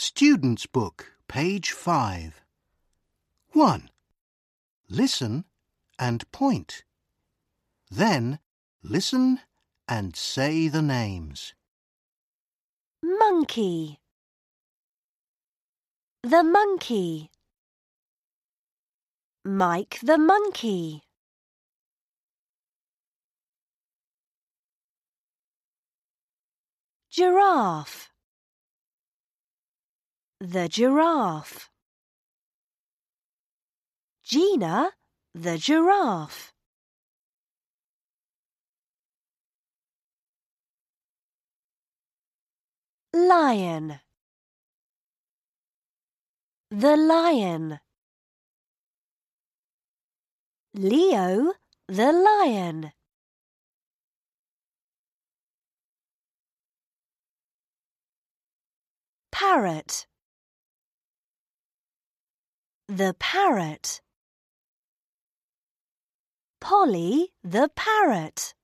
Student's Book, page 5. 1. Listen and point. Then listen and say the names. Monkey. The monkey. Mike the monkey. Giraffe. The giraffe. Gina the giraffe. Lion. The lion. Leo the lion. Parrot. The parrot. Polly the parrot.